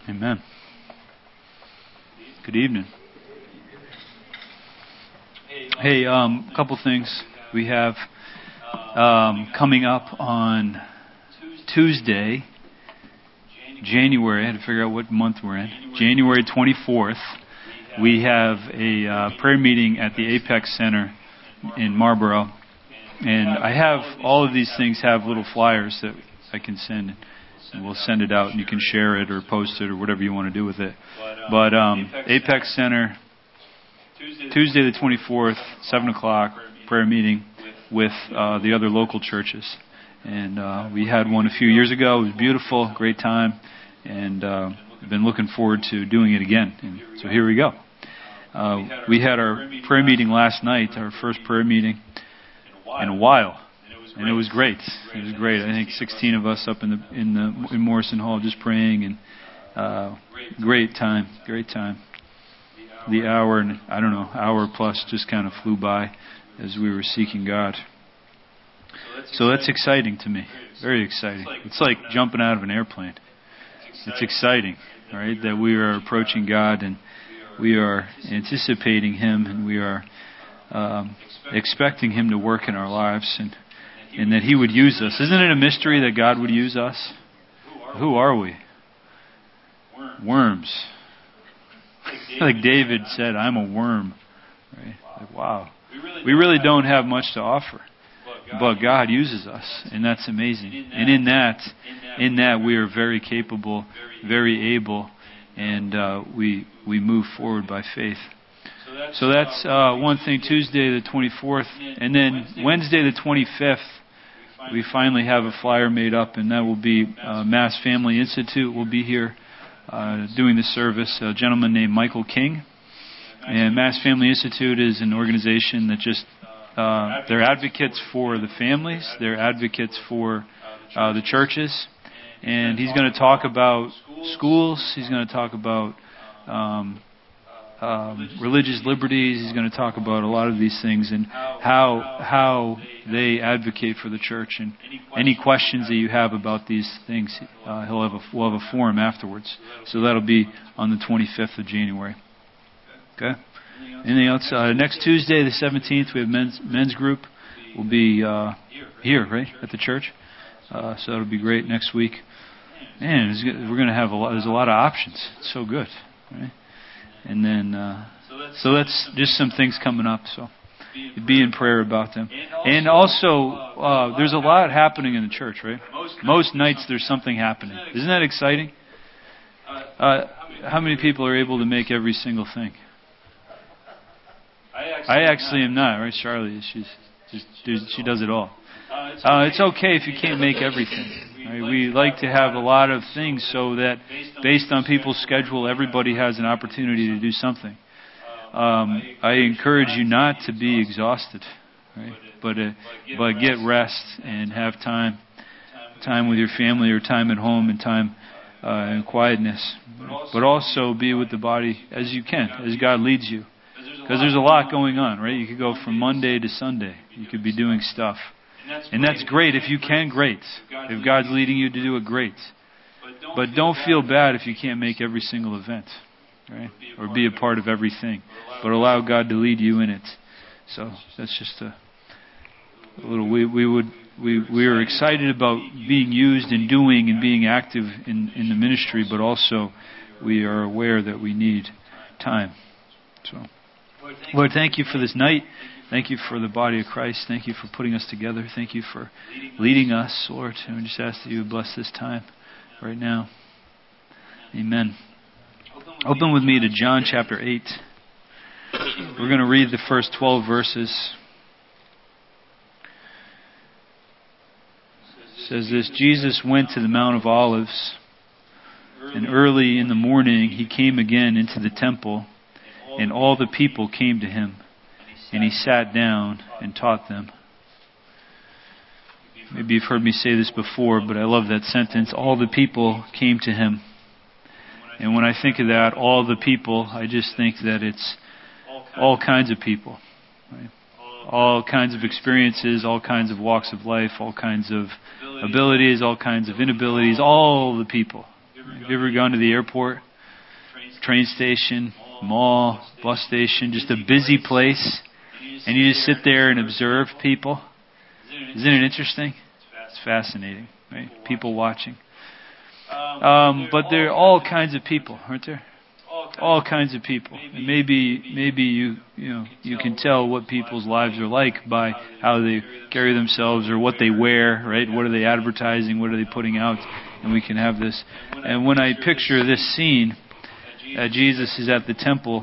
Amen. Good evening. Hey, a couple things we have coming up on Tuesday, January. I had to figure out what month we're in. January 24th, we have a prayer meeting at the Apex Center in Marlboro. And I have all of these things have little flyers that I can send. And we'll send it out and you can share it or post it or whatever you want to do with it. But Apex Center, Tuesday the 24th, 7 o'clock, prayer meeting with the other local churches. And we had one a few years ago. It was beautiful, great time. And I've been looking forward to doing it again. And so here we go. We had our prayer meeting last night, our first prayer meeting in a while. And it was great. It was great. I think 16 of us up in Morrison Hall just praying, and great time. Great time. The hour and hour plus just kind of flew by as we were seeking God. So that's exciting to me. Very exciting. It's like jumping out of an airplane. It's exciting, right? That we are approaching God and we are anticipating Him and we are expecting Him to work in our lives and that He would use us. Isn't it a mystery that God would use us? Who are we? Worms. Like David said, I'm a worm. Right? Like, wow. We really don't have much to offer. But God uses us, and that's amazing. And in that we are very capable, very able, and we move forward by faith. So that's one thing, Tuesday the 24th. And then Wednesday the 25th, we finally have a flyer made up, and that will be Mass Family Institute will be here doing the service. A gentleman named Michael King. And Mass Family Institute is an organization that just, they're advocates for the families, they're advocates for the churches. And he's going to talk about schools, he's going to talk about religious liberties. He's going to talk about a lot of these things and how they advocate for the church. And any questions that you have about these things, we'll have a forum afterwards. So that'll be on the 25th of January. Okay. Anything else? Next Tuesday, the 17th, we have men's group. We'll be here, right, at the church. So that'll be great next week. Man, we're going to have there's a lot of options. It's so good, right? And then, so that's just some things coming up. So be in prayer about them. And also, there's a lot happening in the church, right? Most nights there's something happening. Isn't that exciting? How many people are able to make every single thing? I actually am not, right? Charlie, she does it all. It's okay if you can't make everything. Right? We like to have a lot of things so that based on people's schedule, everybody has an opportunity to do something. I encourage you not to be exhausted, right? But get rest and have time with your family or time at home and time in quietness. But also be with the body as you can, as God leads you. Because there's a lot going on, right? You could go from Monday to Sunday. You could be doing stuff. And that's great. If you can, great. If God's leading you to do it, great. But don't feel bad if you can't make every single event, right? Or be a part of everything. But allow God to lead you in it. So that's just a little. We are excited about being used and doing and being active in the ministry, but also we are aware that we need time. So, Lord, thank you for this night. Thank you for the body of Christ. Thank you for putting us together. Thank you for leading us, Lord. And we just ask that you would bless this time right now. Amen. Open with me to John chapter 8. We're going to read the first 12 verses. It says this: Jesus went to the Mount of Olives, and early in the morning he came again into the temple, and all the people came to him. And he sat down and taught them. Maybe you've heard me say this before, but I love that sentence. All the people came to him. And when I think of that, all the people, I just think that it's all kinds of people. Right? All kinds of experiences, all kinds of walks of life, all kinds of abilities, all kinds of inabilities, all the people. Have you ever gone to the airport, train station, mall, bus station, just a busy place, and you just sit there and observe people? Isn't it interesting? It's fascinating, right? People watching. But there are all kinds of people, aren't there? All kinds of people. And maybe you can tell what people's lives are like by how they carry themselves or what they wear, right? What are they advertising? What are they putting out? And we can have this. And when I picture this scene, Jesus is at the temple,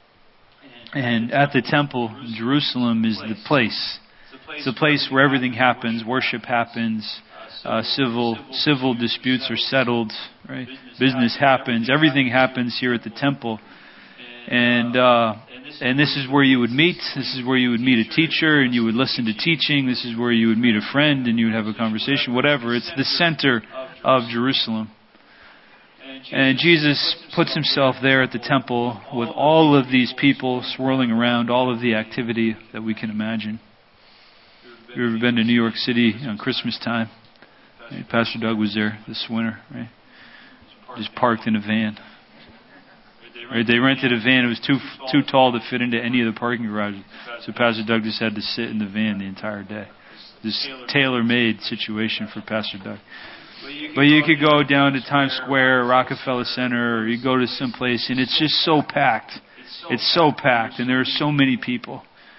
and at the temple, Jerusalem is the place. It's the place where everything happens, worship happens, civil disputes are settled, right? Business happens, everything happens here at the temple. And this is where you would meet. This is where you would meet a teacher and you would listen to teaching. This is where you would meet a friend and you would have a conversation, whatever. It's the center of Jerusalem. And Jesus puts himself there at the temple with all of these people swirling around, all of the activity that we can imagine. Have you ever been to New York City on Christmas time? Right? Pastor Doug was there this winter, right? Just parked in a van. Right? They rented a van. It was too tall to fit into any of the parking garages. So Pastor Doug just had to sit in the van the entire day. This tailor-made situation for Pastor Doug. But you could go down to Times Square, Rockefeller Center, or you go to some place, and it's just so packed. It's so packed, and there are so many people.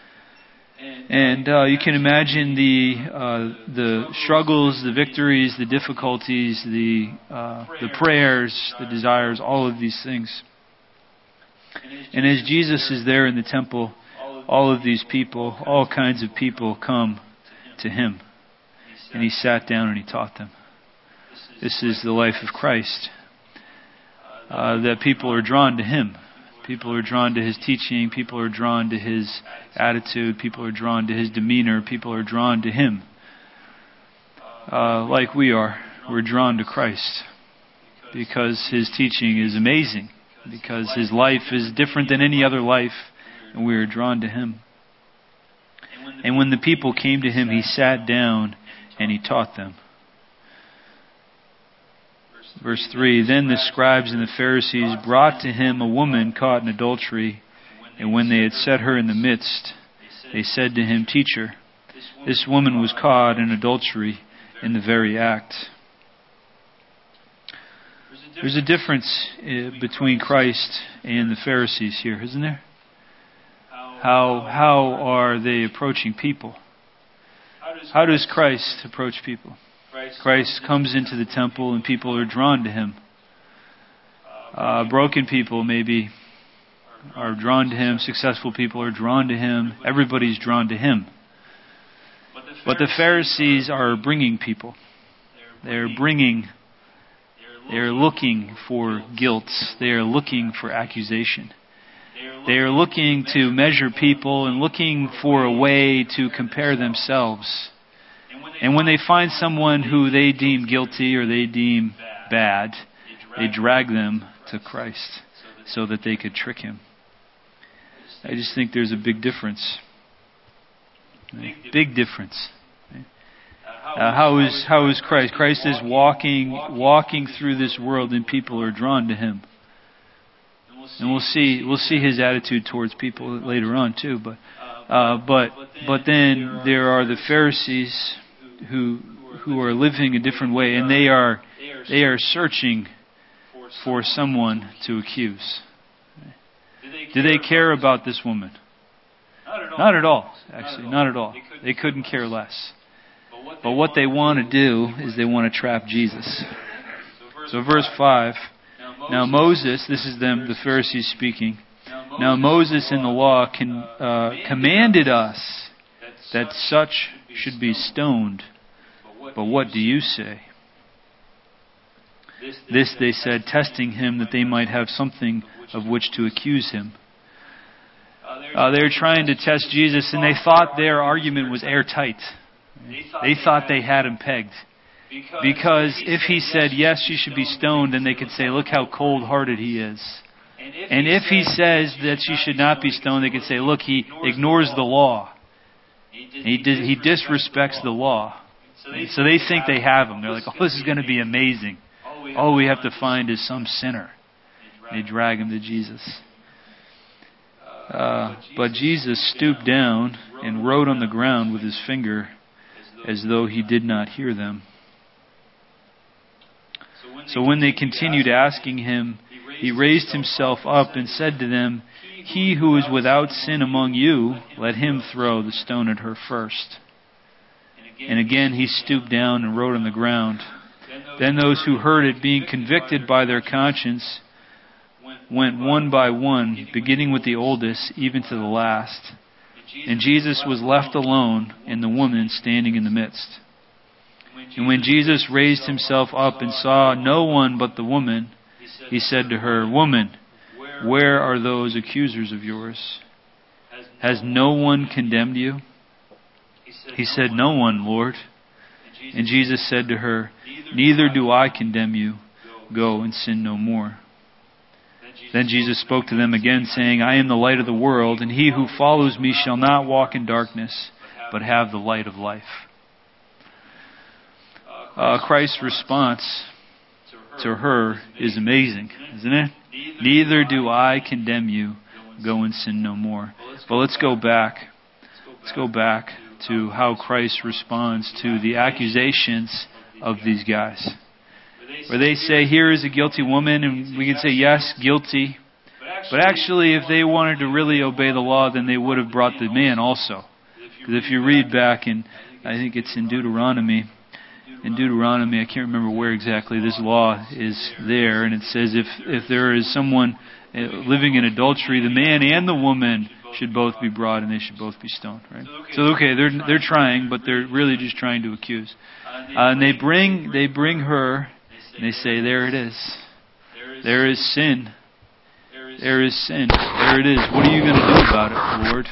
And you can imagine the struggles, the victories, the difficulties, the prayers, the desires, all of these things. And as Jesus is there in the temple, all of these people, all kinds of people come to him. And he sat down and he taught them. This is the life of Christ. That people are drawn to him. People are drawn to his teaching. People are drawn to his attitude. People are drawn to his demeanor. People are drawn to him. Like we are. We're drawn to Christ. Because his teaching is amazing. Because his life is different than any other life. And we are drawn to him. And when the people came to him, he sat down and he taught them. Verse 3, then the scribes and the Pharisees brought to him a woman caught in adultery, and when they had set her in the midst, they said to him, Teacher, this woman was caught in adultery in the very act. There's a difference between Christ and the Pharisees here, isn't there? How are they approaching people? How does Christ approach people? Christ comes into the temple and people are drawn to him. Broken people maybe are drawn to him. Successful people are drawn to him. Everybody's drawn to him. But the Pharisees are bringing people. They're looking for guilt. They are looking for accusation. They are looking to measure people and looking for a way to compare themselves. And when they find someone who they deem guilty or they deem bad, they drag them to Christ so that they could trick him. I just think there's a big difference. Big difference. How is Christ? Christ is walking through this world and people are drawn to him. And we'll see his attitude towards people later on too. But then there are the Pharisees who are living a different way, and they are searching for someone to accuse. Do they care about this woman? Not at all, actually, not at all. They couldn't care less. But what they want to do is they want to trap Jesus. So verse 5, now Moses, this is them, the Pharisees speaking, now Moses in the law commanded us that such should be stoned. But what do you say? This they said, testing him that they might have something of which to accuse him. They were trying to test Jesus, and they thought their argument was airtight. They thought they had him pegged. Because if he said, yes, she should be stoned, then they could say, look how cold-hearted he is. And if he says that she should not be stoned, they could say, look, he ignores the law. He disrespects the law. So they think they have him. They're like, oh, this is going to be amazing. all we have to find is some sinner. They drag him to Jesus. But Jesus stooped down and wrote on the ground with his finger as though he did not hear them. So when they continued asking him, he raised himself up and said to them, "He who is without sin among you, let him throw the stone at her first." And again he stooped down and wrote on the ground. Then those who heard it, being convicted by their conscience, went one by one, beginning with the oldest, even to the last. And Jesus was left alone, and the woman standing in the midst. And when Jesus raised himself up and saw no one but the woman, he said to her, "Woman, where are those accusers of yours? Has no one condemned you?" He said, "No one, Lord." And Jesus said to her, "Neither do I condemn you. Go and sin no more." Then Jesus spoke to them again, saying, "I am the light of the world, and he who follows me shall not walk in darkness, but have the light of life." Christ's response to her is amazing, isn't it? "Neither do I condemn you. Go and sin no more." But let's go back. Let's go back to how Christ responds to the accusations of these guys. Where they say, here is a guilty woman, and we can say, yes, guilty. But actually, if they wanted to really obey the law, then they would have brought the man also. Because if you read back, and I think it's in Deuteronomy, I can't remember where exactly this law is there, and it says if there is someone living in adultery, the man and the woman should both be brought, and they should both be stoned. Right? So okay, they're trying, but they're really just trying to accuse. And they bring her, and they say, there it is. There is sin. There is sin. There it is. What are you going to do about it, Lord?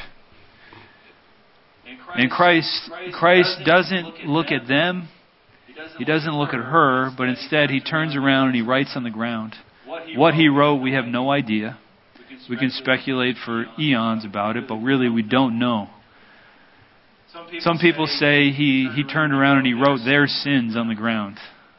And Christ doesn't look at them. He doesn't look at her, but instead he turns around and he writes on the ground. What he wrote, we have no idea. We can speculate for eons about it, but really we don't know. Some people say he turned around and he wrote their sins on the ground.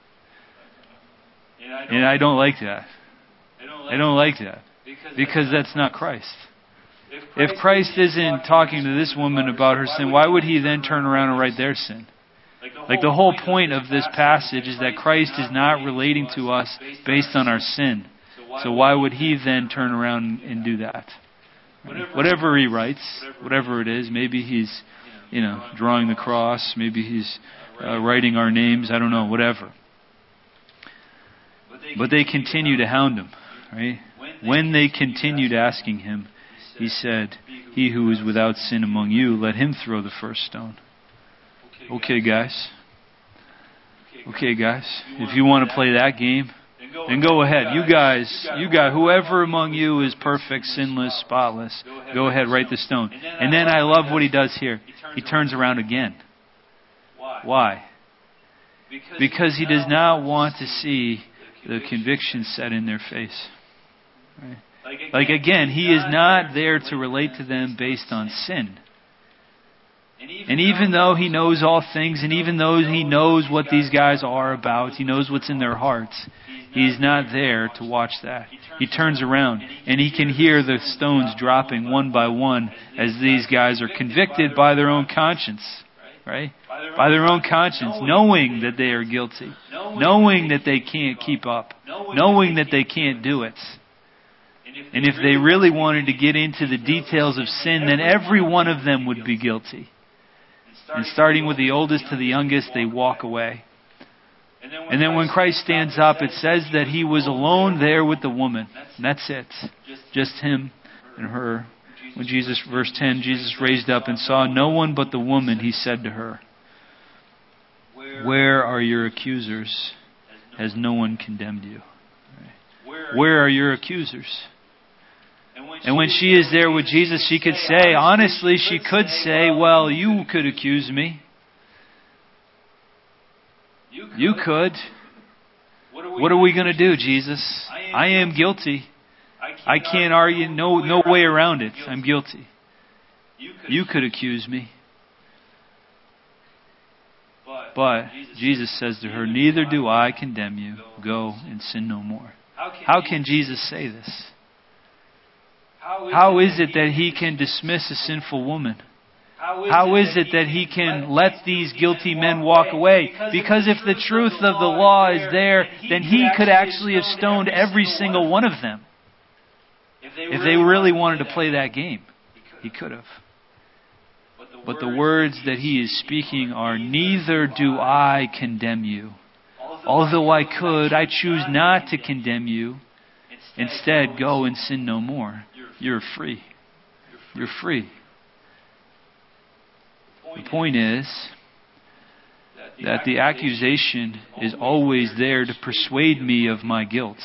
And I don't like that. I don't like that. Because that's not Christ. If Christ isn't talking to this woman about her sin, why would he then turn around and write their sin? Like the whole point of this passage is that Christ is not relating to us based on our sin. So why would he then turn around and do that? Whatever he writes, whatever it is, maybe he's, drawing the cross, maybe he's writing our names, I don't know, whatever. But they continue to hound him, right? When they continued asking him, he said, "He who is without sin among you, let him throw the first stone." Okay, guys. If you want to play that game, then go ahead. You guys, whoever among you is perfect, sinless, spotless, go ahead, write the stone. And then I love what he does here. He turns around again. Why? Because he does not want to see the conviction set in their face. Right? Like again, he is not there to relate to them based on sin. And even though he knows all things, and even though he knows what these guys are about, he knows what's in their hearts, he's not there to watch that. He turns around, and he can hear the stones dropping one by one as these guys are convicted by their own conscience. Right? By their own conscience, knowing that they are guilty, knowing that they can't keep up, knowing that they can't do it. And if they really wanted to get into the details of sin, then every one of them would be guilty. And starting with the oldest to the youngest, they walk away. And then when Christ stands up, it says that he was alone there with the woman. And that's it. Just him and her. When verse 10, Jesus raised up and saw no one but the woman, he said to her, "Where are your accusers? Has no one condemned you?" Where are your accusers? And when she is there with Jesus, she could say, honestly, she could say, well, you could accuse me. You could. What are we going to do, Jesus? I am guilty. I can't argue. No way around it. I'm guilty. You could accuse me. But Jesus says to her, "Neither do I condemn you. Go and sin no more." How can Jesus say this? How is it that He can dismiss a sinful woman? How is it that He can let these guilty men walk away? Because if the truth of the law is there, then He could actually have stoned every single one of them. If they really wanted to play that game, He could have. But the words that He is speaking are, "Neither do I condemn you. Although I could, I choose not to condemn you. Instead, go and sin no more. You're free. You're free." The point is that the accusation is always there to persuade me of my guilt.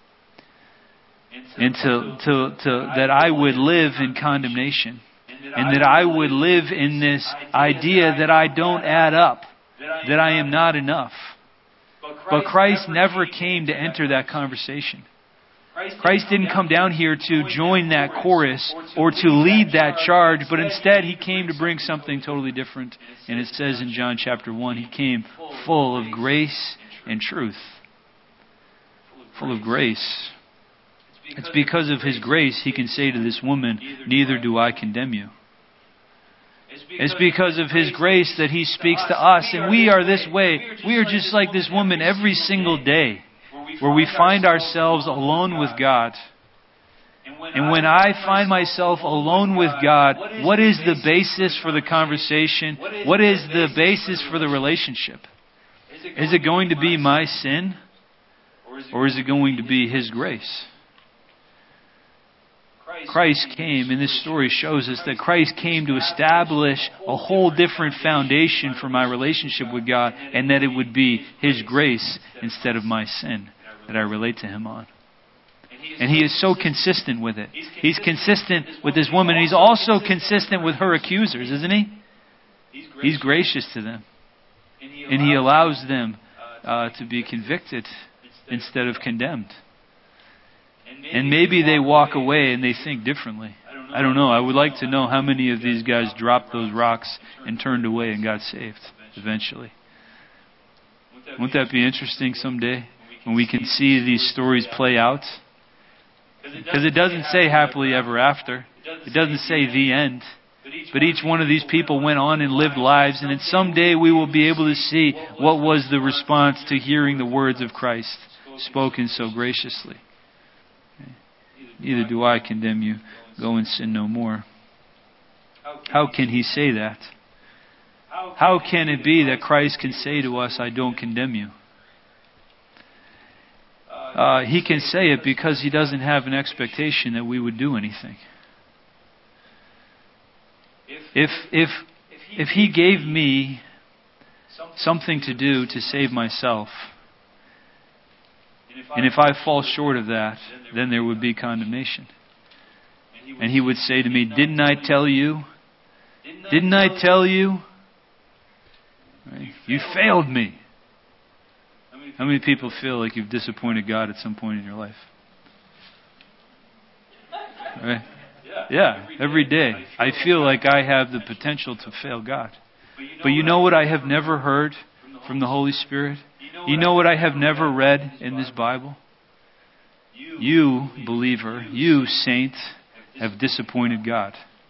And that I would live in condemnation. And that I would live in this idea that I don't add up. That I am not enough. But Christ never came to enter that conversation. Christ didn't come down here to join that chorus or to lead that charge, but instead He came to bring something totally different. And it says in John chapter 1, He came full of grace and truth. Full of grace. It's because of His grace He can say to this woman, "Neither do I condemn you." It's because of His grace that He speaks to us, and we are this way. We are just like this woman every single day, where we find ourselves alone with God. And when I find myself alone with God, what is the basis for the conversation? What is the basis for the relationship? Is it going to be my sin? Or is it going to be His grace? Christ came, and this story shows us that Christ came to establish a whole different foundation for my relationship with God, and that it would be His grace instead of my sin that I relate to Him on. And He is so consistent with it. He's consistent with this woman, and He's also consistent with her accusers, isn't He? He's gracious to them. And He allows them to be convicted instead of condemned. And maybe they walk away and they think differently. I don't know. I would like to know how many of these guys dropped those rocks and turned away and got saved eventually. Wouldn't that be interesting someday when we can see these stories play out? Because it doesn't say happily ever after. It doesn't say the end. But each one of these people went on and lived lives, and then someday we will be able to see what was the response to hearing the words of Christ spoken so graciously. "Neither do I condemn you. Go and sin no more." How can He say that? How can it be that Christ can say to us, "I don't condemn you"? He can say it because He doesn't have an expectation that we would do anything. If He gave me something to do to save myself, and if I fall short of that, then there would be condemnation. And He would say to me, "Didn't I tell you? Didn't I tell you? Right? You failed me." How many people feel like you've disappointed God at some point in your life? Right? Yeah, every day. I feel like I have the potential to fail God. But you know what I have never heard from the Holy Spirit? You know what I have never read in this Bible? You, believer, you, saint, have disappointed God.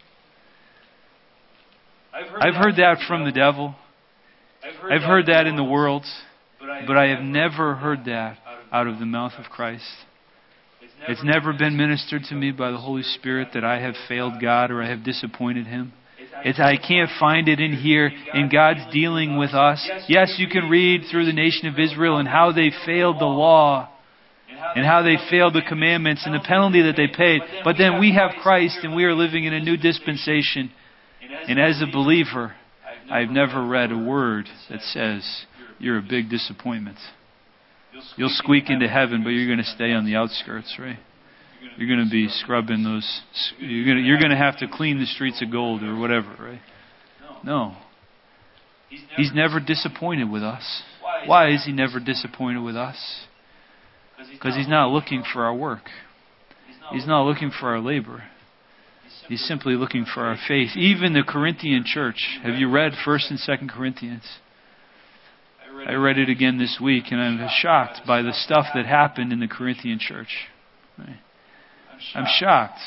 I've heard that from the devil. I've heard that in the world. But I have never heard that out of the mouth of Christ. It's never been ministered to me by the Holy Spirit that I have failed God or I have disappointed Him. I can't find it in here in God's dealing with us. Yes, you can read through the nation of Israel and how they failed the law and how they failed the commandments and the penalty that they paid. But then we have Christ and we are living in a new dispensation. And as a believer, I've never read a word that says, "You're a big disappointment. You'll squeak into heaven, but you're going to stay on the outskirts, right? You're going to be scrubbing those. You're going to have to clean the streets of gold or whatever, right?" No. He's never disappointed with us. Why is He never disappointed with us? Because He's not looking for our work. He's not looking for our labor. He's simply looking for our faith. Even the Corinthian church. Have you read 1st and 2nd Corinthians? I read it again this week, and I'm shocked by the stuff that happened in the Corinthian church. Right? I'm shocked.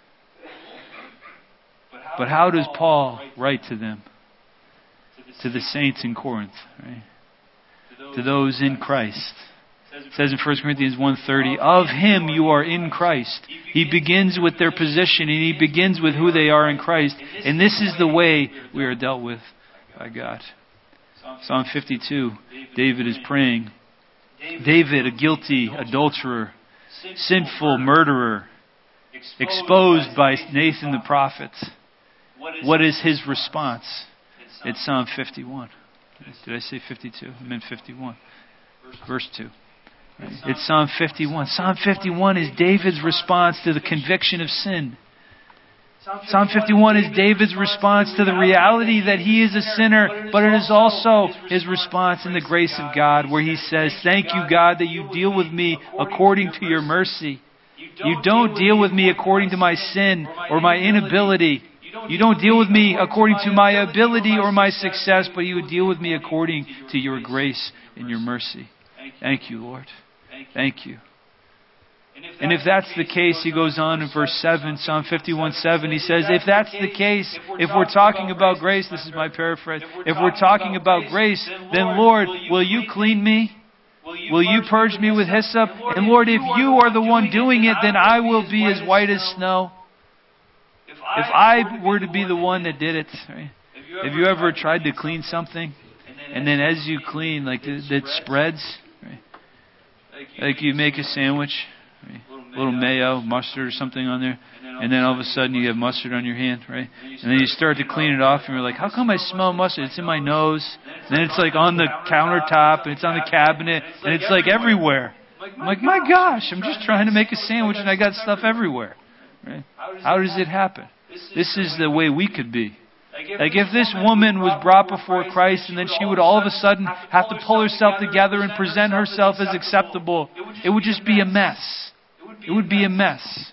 But how does Paul write to them? To the saints in Corinth, right? To those in Christ. It says in 1 Corinthians 1:30, of Him you are in Christ. He begins with their position, and He begins with who they are in Christ. And this is the way we are dealt with by God. Psalm 52, David is praying. David, a guilty adulterer, sinful murderer, exposed by Nathan the prophet. What is his response? It's Psalm 51. Did I say 52? I meant 51. Verse 2. It's Psalm 51. Psalm 51 is David's response to the conviction of sin. Psalm 51 is David's response to the reality that he is a sinner, but it is also his response in the grace of God, where he says, thank you, God, that you deal with me according to your mercy. You don't deal with me according to my sin or my inability. You don't deal with me according to my ability or my success, but you deal with me according to your grace and your mercy. Thank you, Lord. Thank you. And if that's the case, he goes on in verse 7, Psalm 51:7, he says, if that's the case, if we're talking about grace, this is my paraphrase, if we're talking about grace, then Lord, will you clean me? Will you purge me with hyssop? And Lord, if you are the one doing it, then I will be as white as snow. If I were to be the one that did it, right? Have you ever tried to clean something, and then as you clean, like it spreads? Right? Like you make a sandwich, right? A little mayo, mustard or something on there, and then all of a sudden you have mustard on your hand, right? And then you start to clean it off, and you're like, how come I smell mustard? It's in my nose. And then it's like on the countertop, and it's on the cabinet, and it's like everywhere. I'm like, my gosh, I'm just trying to make a sandwich, and I got stuff everywhere. Right? How does it happen? This is the way we could be. Like if this woman was brought before Christ and then she would all of a sudden have to pull herself together and present herself as acceptable, it would just be a mess. It would be a mess.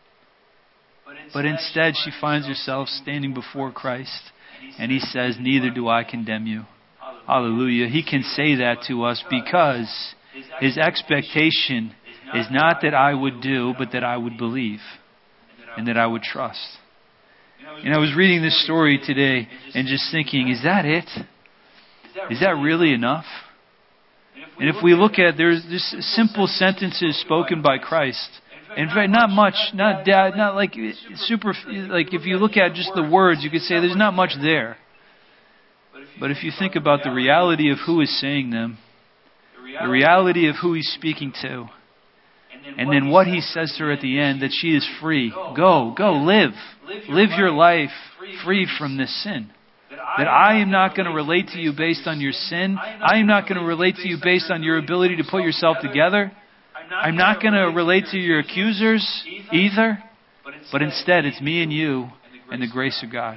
But instead she finds herself standing before Christ and He says, neither do I condemn you. Hallelujah. He can say that to us because His expectation is not that I would do, but that I would believe and that I would trust. And I was reading this story today and just thinking, is that it? Is that really enough? And if we look at, there's just simple sentences spoken by Christ. In fact, not much, not like super, like if you look at just the words, you could say there's not much there. But if you think about the reality of who is saying them, the reality of who He's speaking to, and then what He says to her at the end, that she is free. Go, live. Live your life free from this sin. That I am not going to relate to you based on your sin. I am not going to relate to you based on your ability to put yourself together. I'm not going to relate to your accusers either. But instead, it's me and you and the grace of God.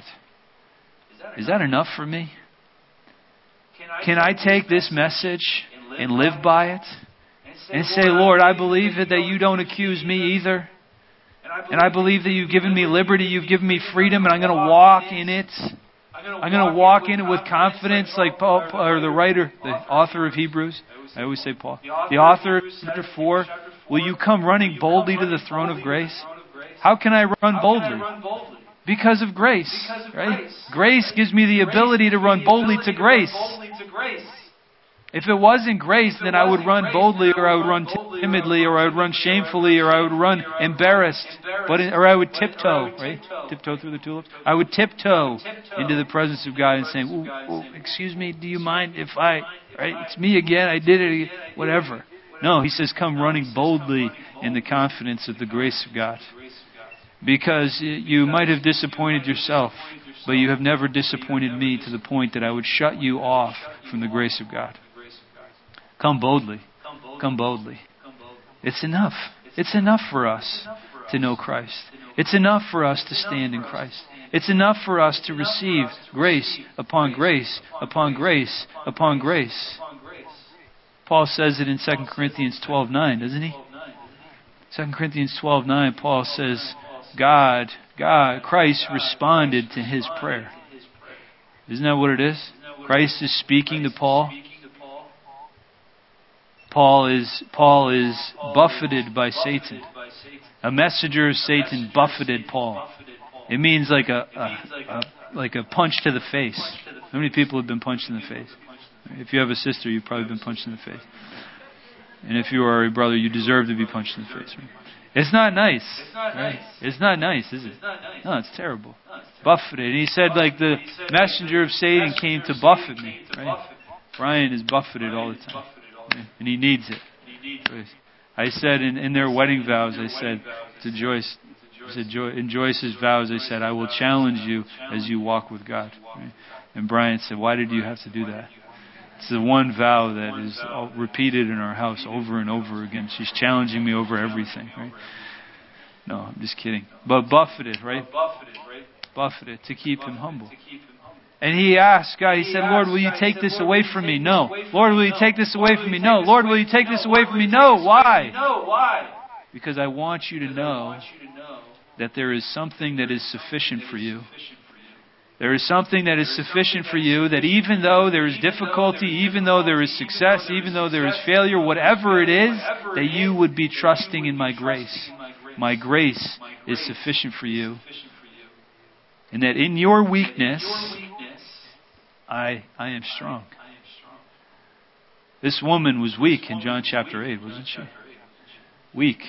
Is that enough for me? Can I take this message and live by it? And say, Lord, I believe that you don't accuse me either. And I believe that you've given me liberty, you've given me freedom, and I'm going to walk in it. I'm going to walk in it with confidence like Paul, or the writer, the author of Hebrews. I always say Paul. The author of chapter 4. Will you come running boldly to the throne of grace? How can I run boldly? Because of grace, right? Grace gives me the ability to run boldly to grace. If it wasn't grace, then I would run boldly, or I would run timidly, or I would run shamefully, or I would run embarrassed, or I would tiptoe, right? Tiptoe through the tulips. I would tiptoe into the presence of God and say, excuse me, do you mind if right? It's me again, I did it again, whatever. No, He says, come running boldly in the confidence of the grace of God. Because you might have disappointed yourself, but you have never disappointed me to the point that I would shut you off from the grace of God. Come boldly. Come boldly. It's enough. It's enough for us to know Christ. It's enough for us to stand in Christ. It's enough for us to receive grace upon grace upon grace upon grace. Paul says it in 2 Corinthians 12:9, doesn't he? 2 Corinthians 12:9, Paul says, Christ responded to his prayer. Isn't that what it is? Christ is speaking to Paul. Paul is buffeted by Satan. A messenger of Satan buffeted Paul. It means like a punch to the face. How many people have been punched in the face? If you have a sister, you've probably been punched in the face. And if you are a brother, you deserve to be punched in the face. Right? It's not nice. Right? It's not nice, is it? No, it's terrible. Buffeted. And he said, like, the messenger of Satan came to buffet me. Right? Brian is buffeted all the time. Right? And he needs it. I said in their wedding vows, I said to Joyce, in Joyce's vows, I said, I will challenge you as you walk with God. Right? And Brian said, why did you have to do that? It's the one vow that is repeated in our house over and over again. She's challenging me over everything, right? No, I'm just kidding. But buffeted, right? Buffeted to keep him humble. And he asked God, he said, Lord, will you take this away from me? No. Lord, will you take this away from me? No. Lord, will you take this away from me? No. Why? Because I want you to know that there is something that is sufficient for you. There is something that is sufficient for you, that even though there is difficulty, even though there is success, even though there is failure, whatever it is, that you would be trusting in my grace. My grace is sufficient for you. And that in your weakness, I am strong. This woman was weak in John chapter 8, wasn't she? Weak.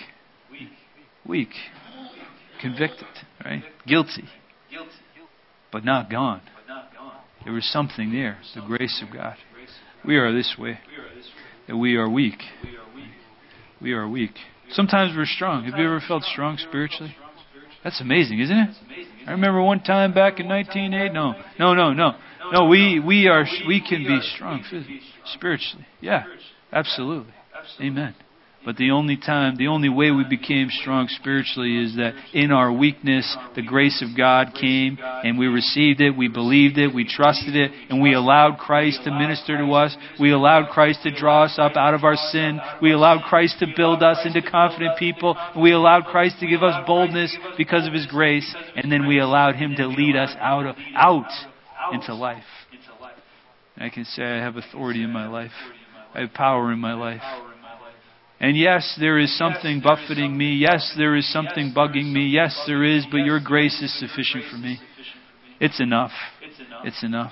Convicted, right? Guilty. But not gone. There was something there, the grace of God. We are this way. That we are weak. We are weak. Sometimes we're strong. Have you ever felt strong spiritually? That's amazing, isn't it? I remember one time back in 1980. No, we can be strong spiritually. Yeah, absolutely. Amen. But the only way we became strong spiritually is that in our weakness, the grace of God came and we received it, we believed it, we trusted it, and we allowed Christ to minister to us. We allowed Christ to draw us up out of our sin. We allowed Christ to build us into confident people. We allowed Christ to give us boldness because of His grace. And then we allowed Him to lead us out into life. And I can say I have authority in my life. I have power in my life. And yes, there is something buffeting me. Yes, there is something bugging me. Yes, there is, but your grace is sufficient for me. It's enough. It's enough.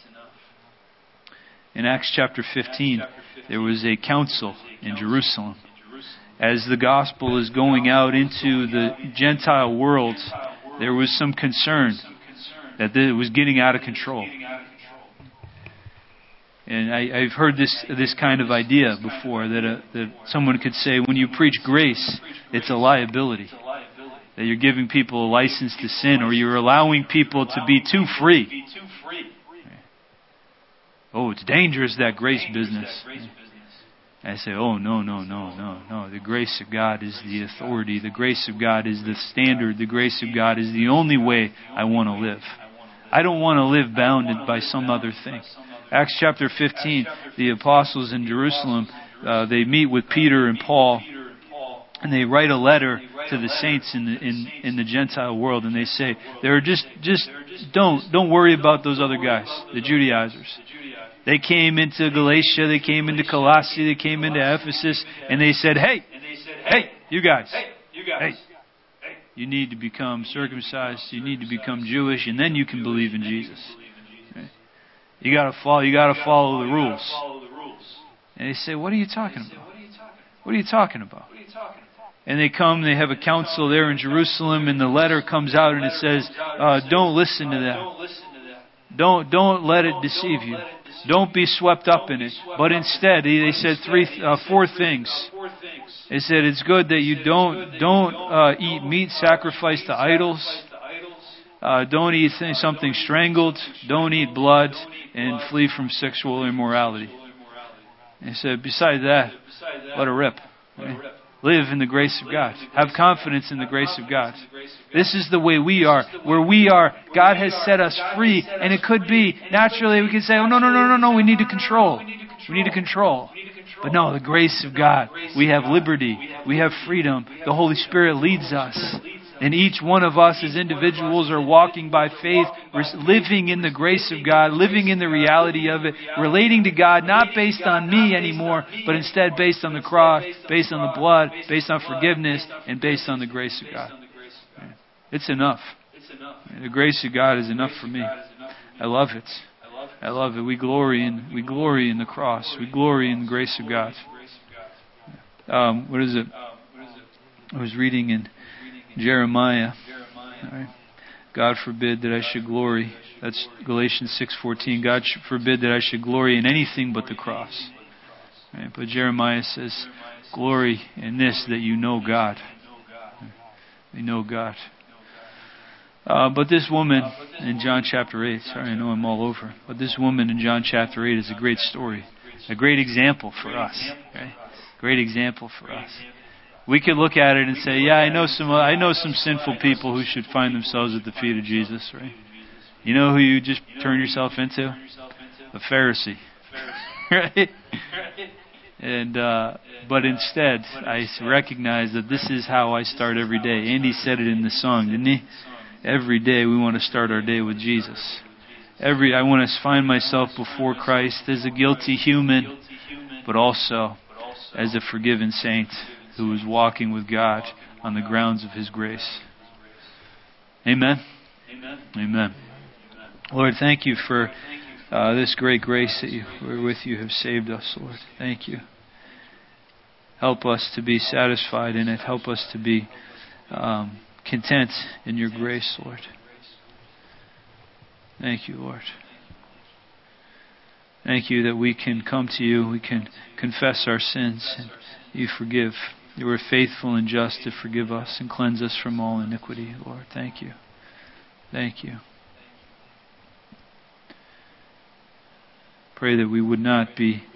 In Acts chapter 15, there was a council in Jerusalem. As the gospel is going out into the Gentile world, there was some concern that it was getting out of control. And I've heard this kind of idea before, that someone could say, when you preach grace, it's a liability. That you're giving people a license to sin, or you're allowing people to be too free. Oh, it's dangerous, that grace business. I say, oh, no. The grace of God is the authority. The grace of God is the standard. The grace of God is the only way I want to live. I don't want to live bounded by some other thing. Acts chapter 15, the apostles in Jerusalem, they meet with Peter and Paul, and they write a letter to the saints in the Gentile world, and they say, "They're just don't worry about those other guys, the Judaizers. They came into Galatia, they came into Colossae, they came into Ephesus, and they said, hey, you guys, you need to become circumcised, you need to become Jewish, and then you can believe in Jesus. You got to follow the rules." And they say, "What are you talking about? What are you talking about?" And they have a council there in Jerusalem, and the letter comes out and it says, "Don't listen to that. Don't let it deceive you. Don't be swept up in it. But instead," they said four things. They said it's good that you don't eat meat sacrificed to idols. Don't eat something strangled. Don't eat blood, and flee from sexual immorality. He said, besides that, let it rip. Right? Live in the grace of God. Have confidence in the grace of God. This is the way we are. Where we are, God has set us free. And it could be, naturally, we could say, oh, no, we need to control. We need to control. But no, the grace of God. We have liberty. We have freedom. The Holy Spirit leads us. And each one of us as individuals are walking by faith, living in the grace of God, living in the reality of it, relating to God not based on me anymore, but instead based on the cross, based on the blood, based on forgiveness, and based on the grace of God. It's enough. The grace of God is enough for me. I love it. I love it. We glory in the cross. We glory in the grace of God. What is it? I was reading in Jeremiah. Right. God forbid that I should glory. That's Galatians 6:14. God forbid that I should glory in anything but the cross. Right. But Jeremiah says, glory in this, that you know God. We know God. But this woman in John chapter 8, sorry, I know I'm all over, but this woman in John chapter 8 is a great story, a great example for us. Right? Great example for us. We could look at it and say, yeah, I know some sinful people who should find themselves at the feet of Jesus, right? You know who you just turn yourself into? A Pharisee. Right? And but instead, I recognize that this is how I start every day. Andy said it in the song, didn't he? Every day we want to start our day with Jesus. I want to find myself before Christ as a guilty human, but also as a forgiven saint who is walking with God on the grounds of His grace. Amen? Amen. Lord, thank you for this great grace that you, wherewith you have saved us, Lord. Thank you. Help us to be satisfied in it. Help us to be content in your grace, Lord. Thank you, Lord. Thank you that we can come to you, we can confess our sins, and you forgive. You are faithful and just to forgive us and cleanse us from all iniquity, Lord. Thank you. Thank you. Pray that we would not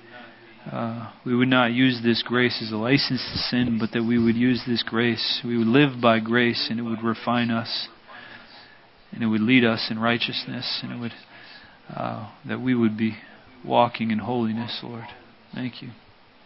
use this grace as a license to sin, but that we would use this grace. We would live by grace, and it would refine us, and it would lead us in righteousness, and it would that we would be walking in holiness, Lord. Thank you.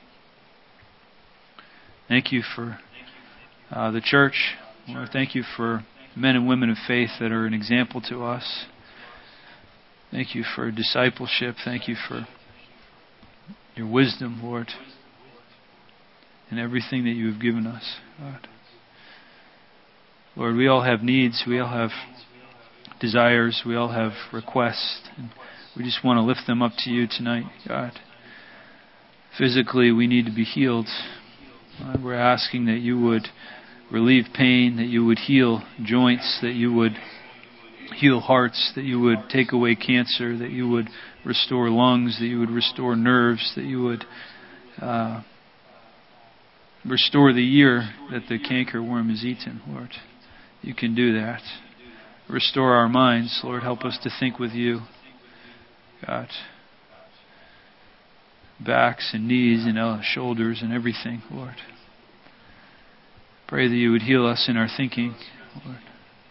Thank you for the church. Lord, thank you for men and women of faith that are an example to us. Thank you for discipleship. Thank you for your wisdom, Lord, and everything that you have given us, God. Lord, we all have needs. We all have desires. We all have requests. And we just want to lift them up to you tonight, God. Physically, we need to be healed. God, we're asking that you would relieve pain, that you would heal joints, that you would heal hearts, that you would take away cancer, that you would restore lungs, that you would restore nerves, that you would restore the ear that the cankerworm has eaten, Lord. You can do that. Restore our minds, Lord. Help us to think with you, God. Backs and knees and shoulders and everything, Lord. Pray that you would heal us in our thinking, Lord.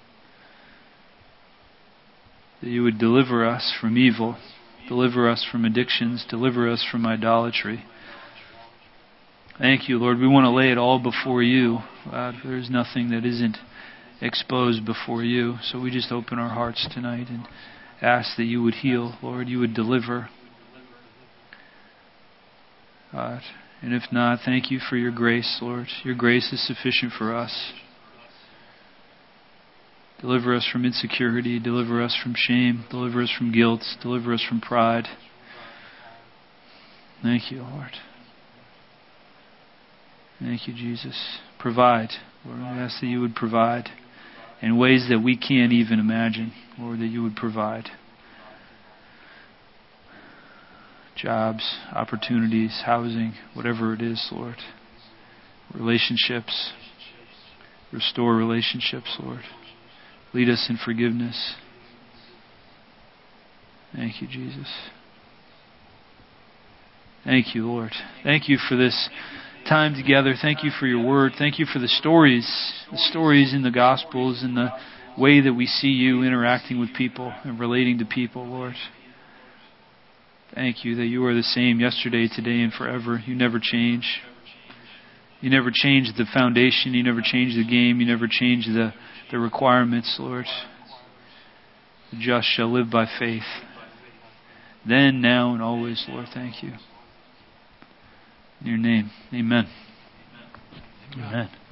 That you would deliver us from evil, deliver us from addictions, deliver us from idolatry. Thank you, Lord. We want to lay it all before you. God, there is nothing that isn't exposed before you. So we just open our hearts tonight and ask that you would heal, Lord, you would deliver. God, and if not, thank you for your grace, Lord. Your grace is sufficient for us. Deliver us from insecurity. Deliver us from shame. Deliver us from guilt. Deliver us from pride. Thank you, Lord. Thank you, Jesus. Provide. Lord, we ask that you would provide in ways that we can't even imagine. Lord, that you would provide. Jobs, opportunities, housing, whatever it is, Lord. Relationships. Restore relationships, Lord. Lead us in forgiveness. Thank you, Jesus. Thank you, Lord. Thank you for this time together. Thank you for your word. Thank you for the stories in the Gospels and the way that we see you interacting with people and relating to people, Lord. Thank you that you are the same yesterday, today, and forever. You never change. You never change the foundation. You never change the game. You never change the the requirements, Lord. The just shall live by faith. Then, now, and always, Lord, thank you. In your name, amen. Amen.